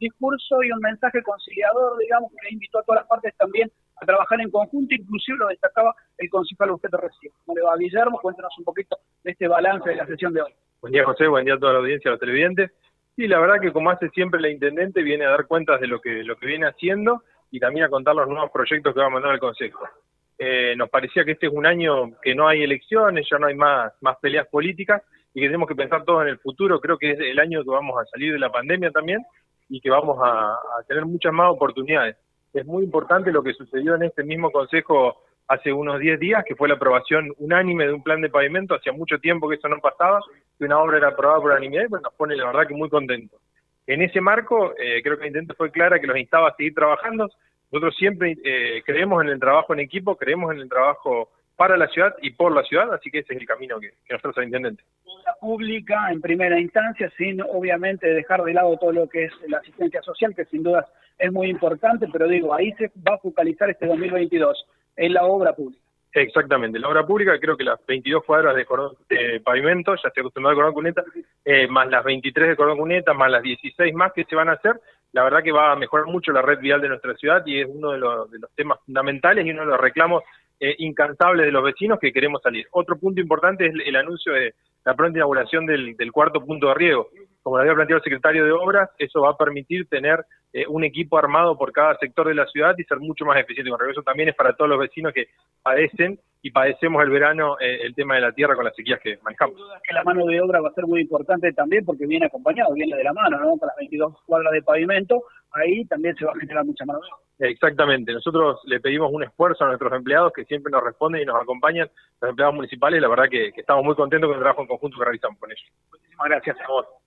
discurso y un mensaje conciliador, digamos, que invitó a todas las partes también a trabajar en conjunto, inclusive lo destacaba el concejal Bufete recién. ¿Cómo le va, Guillermo? Cuéntanos un poquito de este balance de la sesión de hoy. Buen día, José, buen día a toda la audiencia, a los televidentes. Sí, la verdad que como hace siempre la Intendente, viene a dar cuentas de lo que viene haciendo y también a contar los nuevos proyectos que va a mandar al Consejo. Nos parecía que este es un año que no hay elecciones, ya no hay más peleas políticas y que tenemos que pensar todos en el futuro. Creo que es el año que vamos a salir de la pandemia también y que vamos a tener muchas más oportunidades. Es muy importante lo que sucedió en este mismo Consejo hace unos 10 días, que fue la aprobación unánime de un plan de pavimento. Hacía mucho tiempo que eso no pasaba, que una obra era aprobada por unanimidad y pues nos pone la verdad que muy contentos. En ese marco, creo que la Intendente fue clara que los instaba a seguir trabajando. Nosotros siempre creemos en el trabajo en equipo, creemos en el trabajo para la ciudad y por la ciudad, así que ese es el camino que nosotros al Intendente. La pública en primera instancia, sin obviamente dejar de lado todo lo que es la asistencia social, que sin duda es muy importante, pero digo, ahí se va a focalizar este 2022, en la obra pública. Exactamente, la obra pública, creo que las 22 cuadras de pavimento, ya estoy acostumbrado al cordón cuneta, más las 23 de cordón cuneta, más las 16 más que se van a hacer, la verdad que va a mejorar mucho la red vial de nuestra ciudad y es uno de los temas fundamentales y uno de los reclamos incansables de los vecinos que queremos salir. Otro punto importante es el anuncio de la pronta inauguración del cuarto punto de riego. Como lo había planteado el secretario de Obras, eso va a permitir tener un equipo armado por cada sector de la ciudad y ser mucho más eficiente con riego. Eso también es para todos los vecinos que padecen y padecemos el verano el tema de la tierra con las sequías que manejamos. Sin duda que la mano de obra va a ser muy importante también porque viene acompañado, viene de la mano, ¿no? Con las 22 cuadras de pavimento, ahí también se va a generar mucha mano de obra. Exactamente, nosotros le pedimos un esfuerzo a nuestros empleados que siempre nos responden y nos acompañan, los empleados municipales, la verdad que estamos muy contentos con el trabajo en conjunto que realizamos con ellos. Muchísimas gracias a vos.